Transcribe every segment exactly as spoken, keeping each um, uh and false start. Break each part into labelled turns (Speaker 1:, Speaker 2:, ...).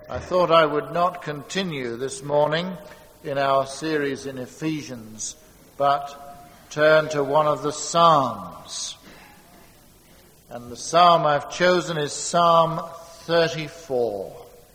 Speaker 1: I thought I would not continue this morning in our series in Ephesians, but turn to one of the Psalms. And the Psalm I've chosen is Psalm thirty-four.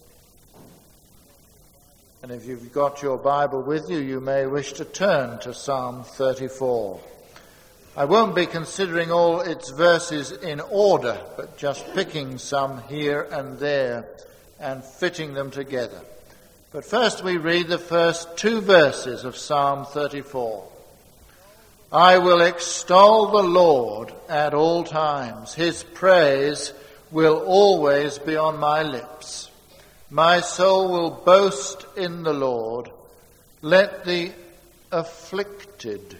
Speaker 1: And if you've got your Bible with you, you may wish to turn to Psalm thirty-four. I won't be considering all its verses in order, but just picking some here and there and fitting them together. But first we read the first two verses of Psalm thirty-four. I will extol the Lord at all times. His praise will always be on my lips. My soul will boast in the Lord. Let the afflicted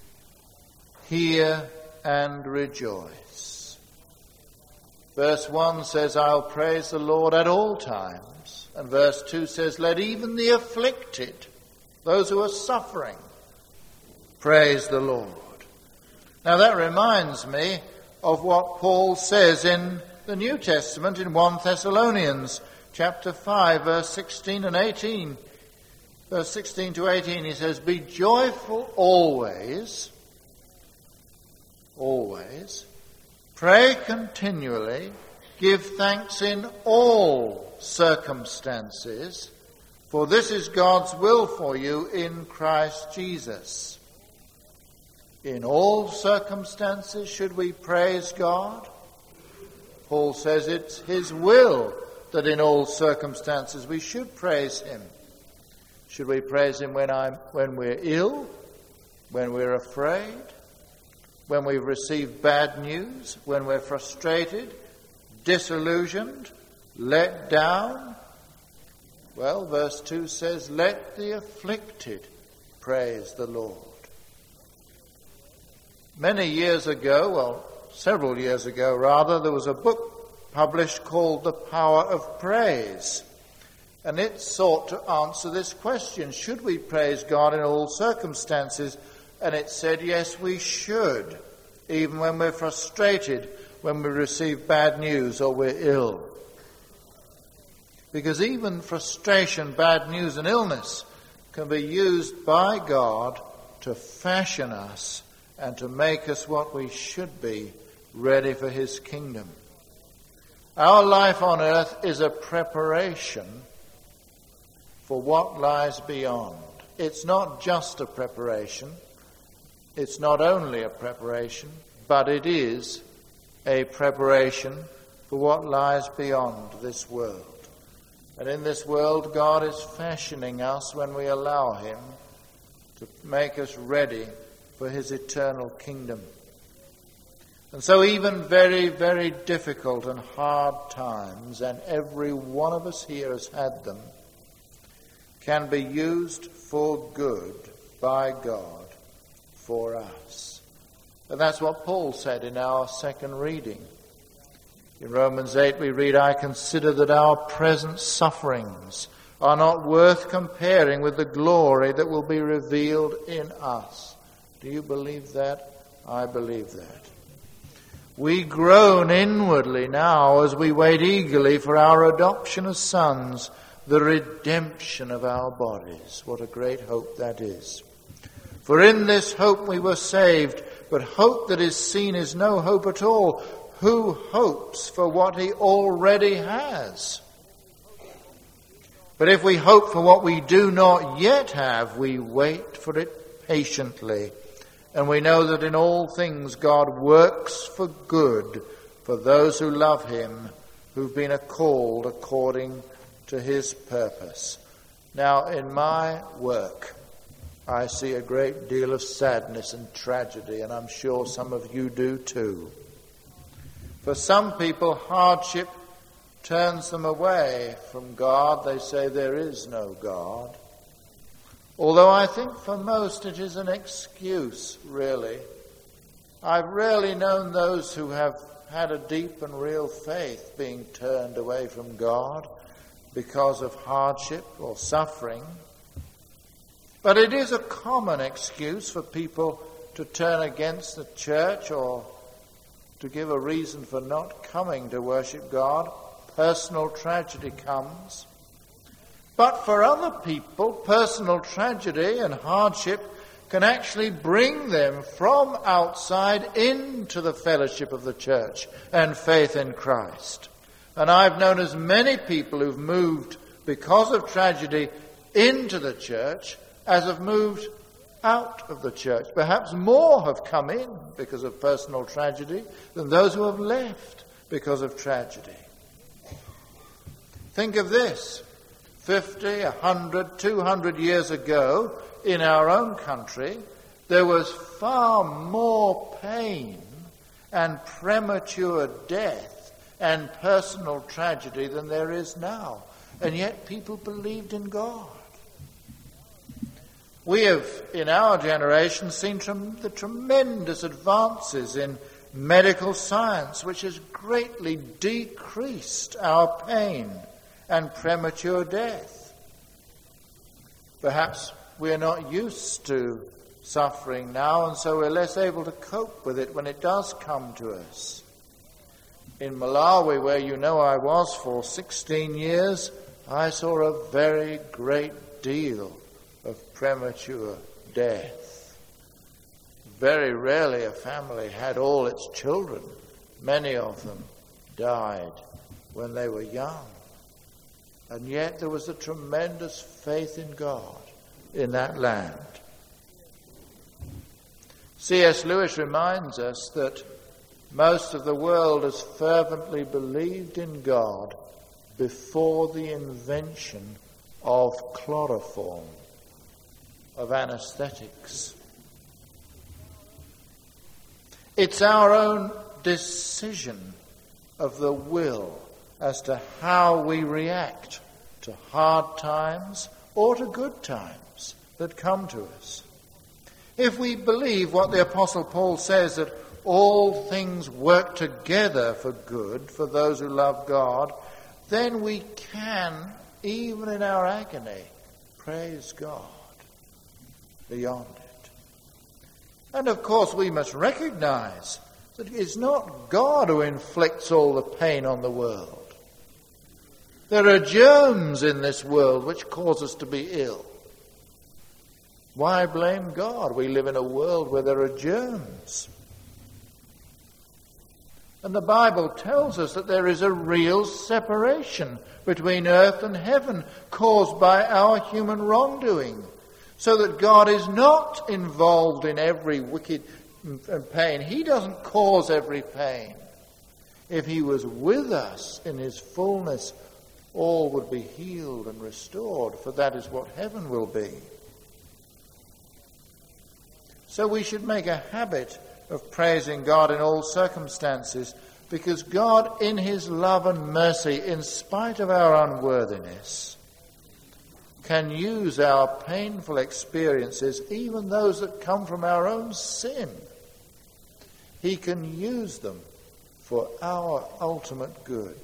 Speaker 1: hear and rejoice. Verse one says, I'll praise the Lord at all times. And verse two says, let even the afflicted, those who are suffering, praise the Lord. Now that reminds me of what Paul says in the New Testament in First Thessalonians chapter five, verse sixteen and eighteen. Verse sixteen to eighteen, he says, be joyful always, always, pray continually, give thanks in all circumstances, for this is God's will for you in Christ Jesus. In all circumstances should we praise God? Paul says it's his will that in all circumstances we should praise him. Should we praise him when I'm when we're ill, when we're afraid, when we've received bad news, when we're frustrated, disillusioned, let down? Well, verse two says, let the afflicted praise the Lord. Many years ago, well, several years ago rather, there was a book published called The Power of Praise. And it sought to answer this question, should we praise God in all circumstances? And it said, yes, we should, even when we're frustrated, when we receive bad news or we're ill. Because even frustration, bad news and illness can be used by God to fashion us and to make us what we should be, ready for his kingdom. Our life on earth is a preparation for what lies beyond. It's not just a preparation. It's not only a preparation, but it is a preparation for what lies beyond this world. And in this world, God is fashioning us when we allow him to make us ready for his eternal kingdom. And so even very, very difficult and hard times, and every one of us here has had them, can be used for good by God for us. And that's what Paul said in our second reading. In Romans eight we read, I consider that our present sufferings are not worth comparing with the glory that will be revealed in us. Do you believe that? I believe that. We groan inwardly now as we wait eagerly for our adoption as sons, the redemption of our bodies. What a great hope that is. For in this hope we were saved, but hope that is seen is no hope at all. Who hopes for what he already has? But if we hope for what we do not yet have, we wait for it patiently. And we know that in all things God works for good for those who love him, who've been called according to his purpose. Now, in my work, I see a great deal of sadness and tragedy, and I'm sure some of you do too. For some people, hardship turns them away from God. They say there is no God. Although I think for most it is an excuse, really. I've rarely known those who have had a deep and real faith being turned away from God because of hardship or suffering. But it is a common excuse for people to turn against the church or to give a reason for not coming to worship God. Personal tragedy comes. But for other people, personal tragedy and hardship can actually bring them from outside into the fellowship of the church and faith in Christ. And I've known as many people who've moved because of tragedy into the church as have moved out of the church. Perhaps more have come in because of personal tragedy than those who have left because of tragedy. Think of this. fifty, a hundred, two hundred years ago in our own country, there was far more pain and premature death and personal tragedy than there is now. And yet people believed in God. We have, in our generation, seen trem- the tremendous advances in medical science, which has greatly decreased our pain and premature death. Perhaps we're not used to suffering now, and so we're less able to cope with it when it does come to us. In Malawi, where you know I was for sixteen years, I saw a very great deal of premature death. Very rarely a family had all its children. Many of them died when they were young. And yet there was a tremendous faith in God in that land. C S Lewis reminds us that most of the world has fervently believed in God before the invention of chloroform, of anesthetics. It's our own decision of the will as to how we react to hard times or to good times that come to us. If we believe what the Apostle Paul says, that all things work together for good for those who love God, then we can, even in our agony, praise God beyond it. And of course we must recognize that it's not God who inflicts all the pain on the world. There are germs in this world which cause us to be ill. Why blame God? We live in a world where there are germs. And the Bible tells us that there is a real separation between earth and heaven caused by our human wrongdoing, so that God is not involved in every wicked pain. He doesn't cause every pain. If he was with us in his fullness, all would be healed and restored, for that is what heaven will be. So we should make a habit of praising God in all circumstances, because God, in his love and mercy, in spite of our unworthiness, can use our painful experiences, even those that come from our own sin. He can use them for our ultimate good.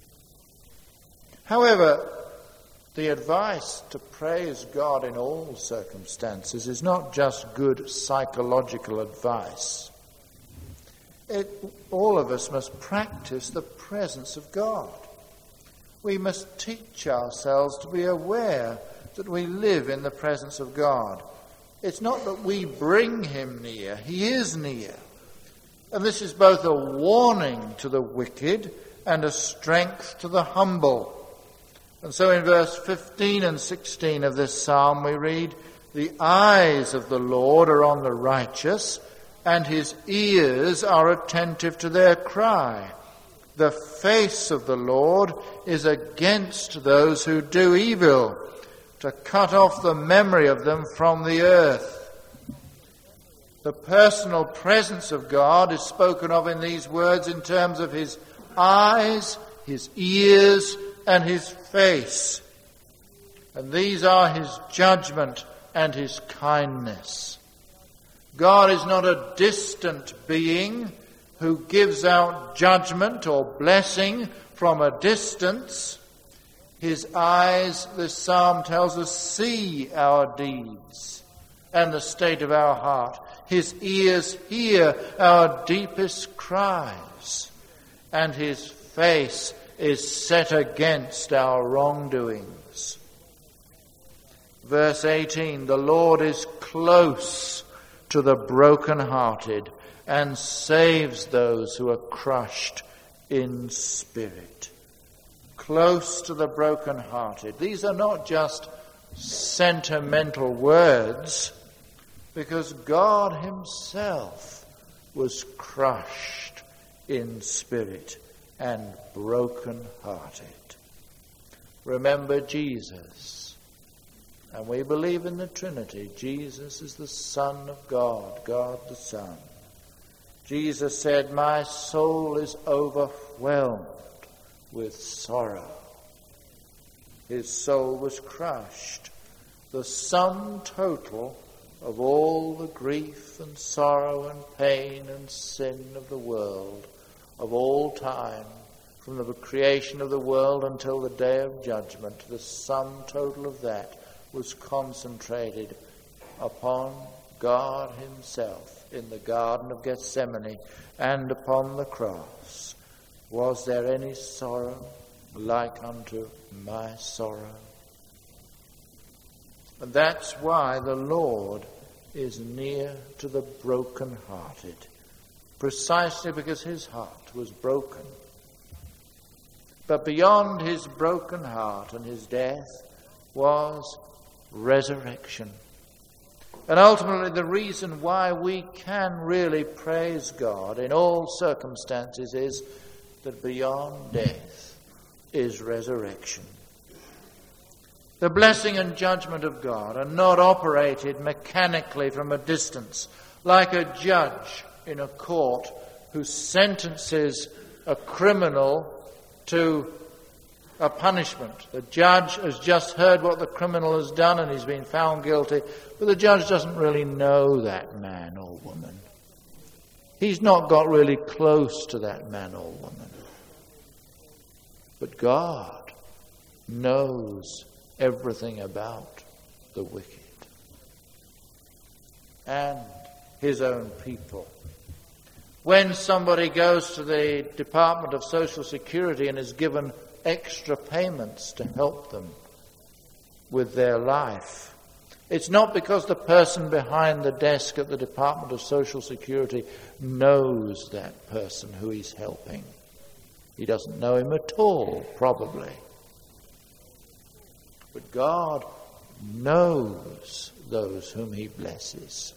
Speaker 1: However, the advice to praise God in all circumstances is not just good psychological advice. It, all of us must practice the presence of God. We must teach ourselves to be aware that we live in the presence of God. It's not that we bring him near, he is near. And this is both a warning to the wicked and a strength to the humble. And so in verse fifteen and sixteen of this psalm we read, "The eyes of the Lord are on the righteous, and his ears are attentive to their cry. The face of the Lord is against those who do evil, to cut off the memory of them from the earth." The personal presence of God is spoken of in these words in terms of his eyes, his ears, and his face. And these are his judgment and his kindness. God is not a distant being who gives out judgment or blessing from a distance. His eyes, this psalm tells us, see our deeds and the state of our heart. His ears hear our deepest cries, and his face is set against our wrongdoings. Verse eighteen, the Lord is close to the brokenhearted and saves those who are crushed in spirit. Close to the brokenhearted. These are not just sentimental words, because God himself was crushed in spirit and broken-hearted. Remember Jesus. And we believe in the Trinity. Jesus is the Son of God, God the Son. Jesus said, my soul is overwhelmed with sorrow. His soul was crushed. The sum total of all the grief and sorrow and pain and sin of the world, of all time, from the creation of the world until the day of judgment, the sum total of that was concentrated upon God himself in the Garden of Gethsemane and upon the cross. Was there any sorrow like unto my sorrow? And that's why the Lord is near to the broken-hearted, precisely because his heart was broken. But beyond his broken heart and his death was resurrection. And ultimately the reason why we can really praise God in all circumstances is that beyond death is resurrection. The blessing and judgment of God are not operated mechanically from a distance, like a judge in a court who sentences a criminal to a punishment. The judge has just heard what the criminal has done and he's been found guilty, but the judge doesn't really know that man or woman. He's not got really close to that man or woman. But God knows everything about the wicked and his own people. When somebody goes to the Department of Social Security and is given extra payments to help them with their life, it's not because the person behind the desk at the Department of Social Security knows that person who he's helping. He doesn't know him at all, probably. But God knows those whom he blesses.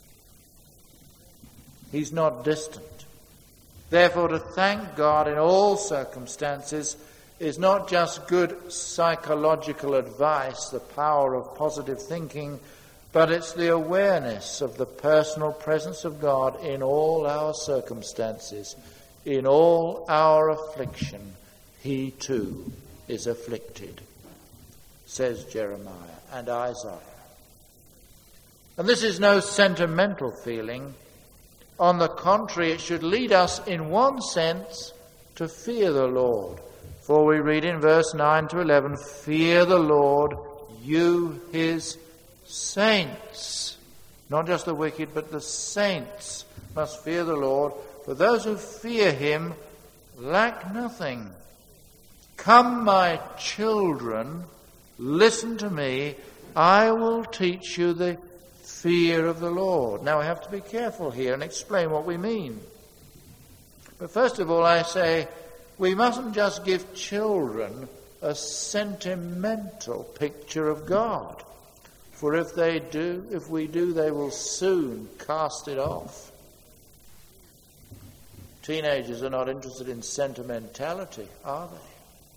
Speaker 1: He's not distant. Therefore, to thank God in all circumstances is not just good psychological advice, the power of positive thinking, but it's the awareness of the personal presence of God in all our circumstances, in all our affliction. He too is afflicted, says Jeremiah and Isaiah. And this is no sentimental feeling. On the contrary, it should lead us in one sense to fear the Lord. For we read in verse nine to eleven, fear the Lord, you his saints. Not just the wicked, but the saints must fear the Lord. For those who fear him lack nothing. Come, my children, listen to me. I will teach you the fear of the Lord. Now we have to be careful here and explain what we mean. But first of all, I say we mustn't just give children a sentimental picture of God. For if they do, if we do, they will soon cast it off. Teenagers are not interested in sentimentality, are they?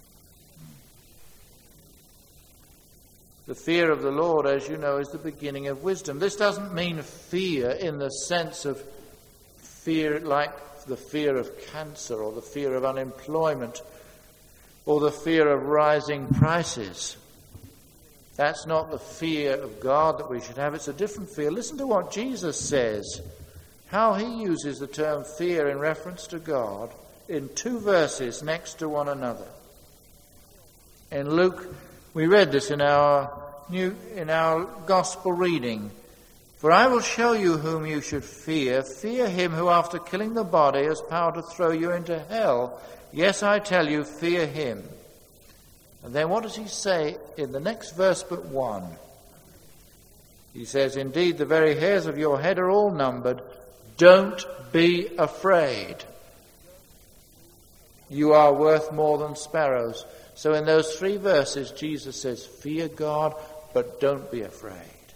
Speaker 1: The fear of the Lord, as you know, is the beginning of wisdom. This doesn't mean fear in the sense of fear like the fear of cancer or the fear of unemployment or the fear of rising prices. That's not the fear of God that we should have. It's a different fear. Listen to what Jesus says, how he uses the term fear in reference to God in two verses next to one another. In Luke, we read this in our new in our gospel reading. For I will show you whom you should fear. Fear him who after killing the body has power to throw you into hell. Yes, I tell you, fear him. And then what does he say in the next verse but one? He says, indeed, the very hairs of your head are all numbered. Don't be afraid. You are worth more than sparrows. So in those three verses, Jesus says, fear God, but don't be afraid.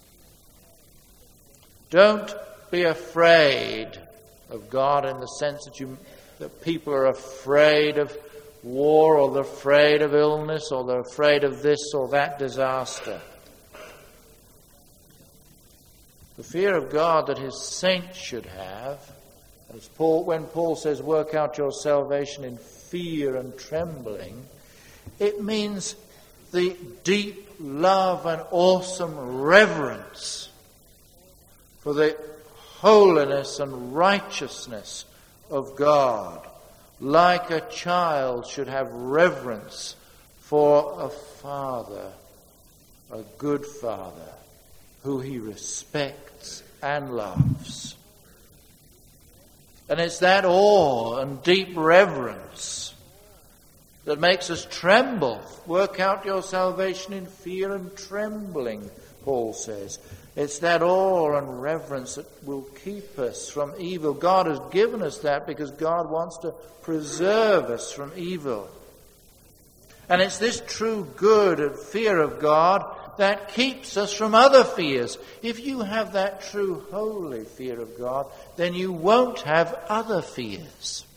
Speaker 1: Don't be afraid of God in the sense that you that people are afraid of war, or they're afraid of illness, or they're afraid of this or that disaster. The fear of God that his saints should have, as Paul, when Paul says, work out your salvation in fear and trembling, it means the deep love and awesome reverence for the holiness and righteousness of God, like a child should have reverence for a father, a good father, who he respects and loves. And it's that awe and deep reverence that makes us tremble. Work out your salvation in fear and trembling, Paul says. It's that awe and reverence that will keep us from evil. God has given us that because God wants to preserve us from evil. And it's this true good and fear of God that keeps us from other fears. If you have that true holy fear of God, then you won't have other fears.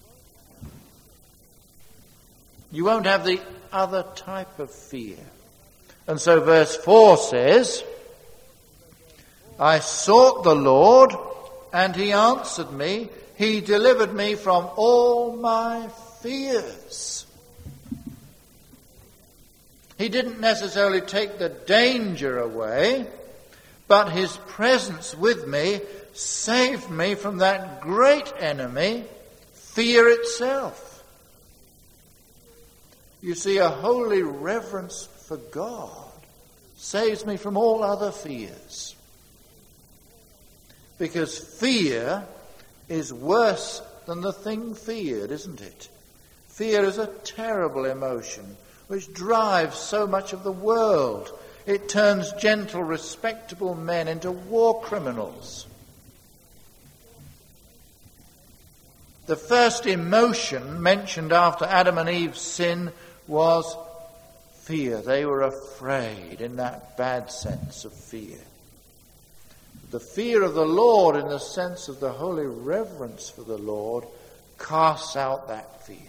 Speaker 1: You won't have the other type of fear. And so verse four says, I sought the Lord, and he answered me. He delivered me from all my fears. He didn't necessarily take the danger away, but his presence with me saved me from that great enemy, fear itself. You see, a holy reverence for God saves me from all other fears. Because fear is worse than the thing feared, isn't it? Fear is a terrible emotion which drives so much of the world. It turns gentle, respectable men into war criminals. The first emotion mentioned after Adam and Eve's sin was fear. They were afraid in that bad sense of fear. The fear of the Lord, in the sense of the holy reverence for the Lord, casts out that fear.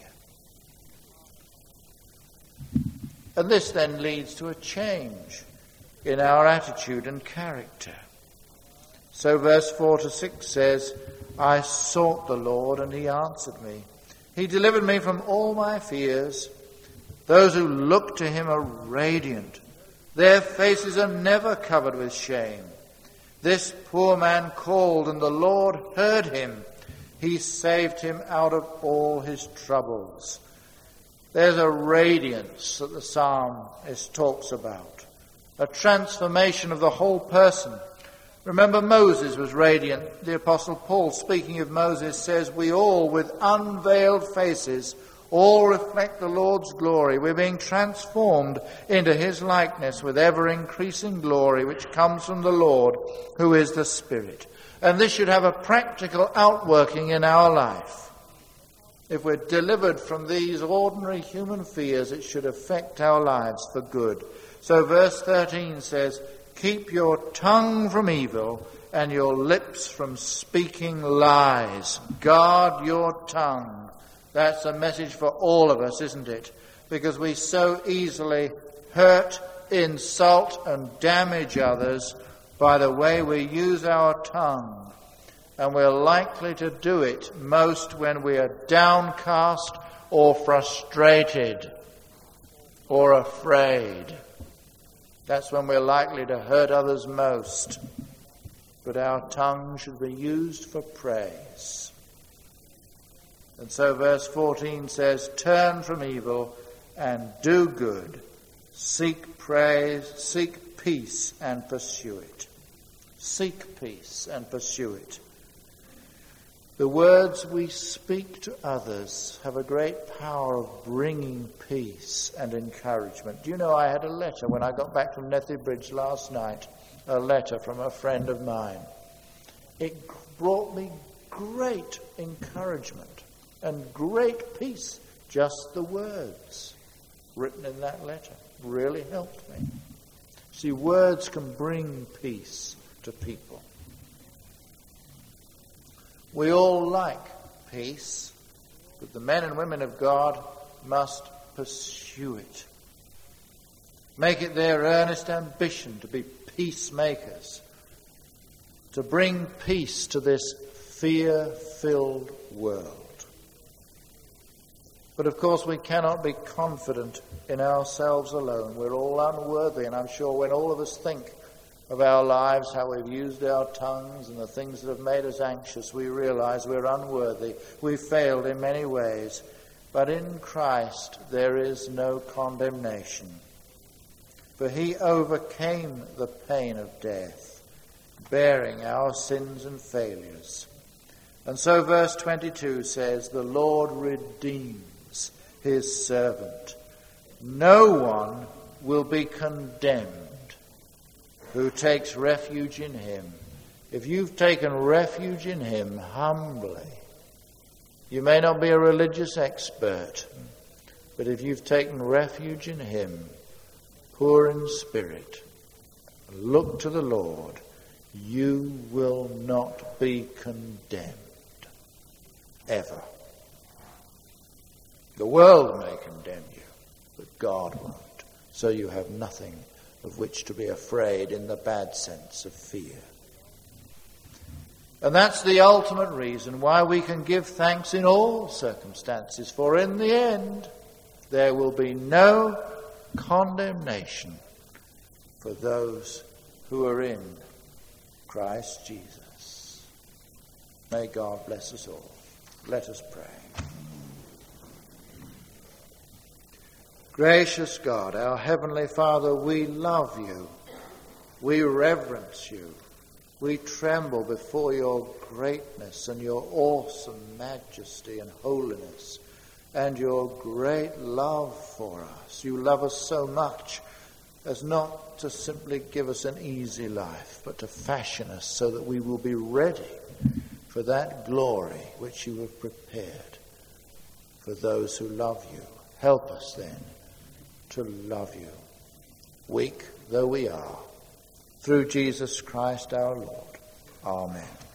Speaker 1: And this then leads to a change in our attitude and character. So verse four to six says, I sought the Lord, and he answered me. He delivered me from all my fears. Those who look to him are radiant. Their faces are never covered with shame. This poor man called, and the Lord heard him. He saved him out of all his troubles. There's a radiance that the psalmist talks about, a transformation of the whole person. Remember, Moses was radiant. The Apostle Paul, speaking of Moses, says, we all, with unveiled faces, all reflect the Lord's glory. We're being transformed into his likeness with ever-increasing glory, which comes from the Lord, who is the Spirit. And this should have a practical outworking in our life. If we're delivered from these ordinary human fears, it should affect our lives for good. So verse thirteen says, keep your tongue from evil and your lips from speaking lies. Guard your tongue. That's a message for all of us, isn't it? Because we so easily hurt, insult, and damage others by the way we use our tongue. And we're likely to do it most when we are downcast or frustrated or afraid. That's when we're likely to hurt others most. But our tongue should be used for praise. And so verse fourteen says, turn from evil and do good. Seek praise, seek peace and pursue it. Seek peace and pursue it. The words we speak to others have a great power of bringing peace and encouragement. Do you know, I had a letter when I got back from Nethy Bridge last night, a letter from a friend of mine. It brought me great encouragement and great peace. Just the words written in that letter really helped me. See, words can bring peace to people. We all like peace, but the men and women of God must pursue it. Make it their earnest ambition to be peacemakers, to bring peace to this fear-filled world. But of course we cannot be confident in ourselves alone. We're all unworthy, and I'm sure when all of us think of our lives, how we've used our tongues and the things that have made us anxious, we realize we're unworthy. We've failed in many ways. But in Christ there is no condemnation. For he overcame the pain of death, bearing our sins and failures. And so verse twenty-two says, the Lord redeems his servant. No one will be condemned who takes refuge in him. If you've taken refuge in him humbly, you may not be a religious expert, but if you've taken refuge in him, poor in spirit, look to the Lord, you will not be condemned, ever. The world may condemn you, but God won't. So you have nothing of which to be afraid in the bad sense of fear. And that's the ultimate reason why we can give thanks in all circumstances, for in the end there will be no condemnation for those who are in Christ Jesus. May God bless us all. Let us pray. Gracious God, our Heavenly Father, we love you. We reverence you. We tremble before your greatness and your awesome majesty and holiness and your great love for us. You love us so much as not to simply give us an easy life, but to fashion us so that we will be ready for that glory which you have prepared for those who love you. Help us then to love you, weak though we are, through Jesus Christ our Lord. Amen.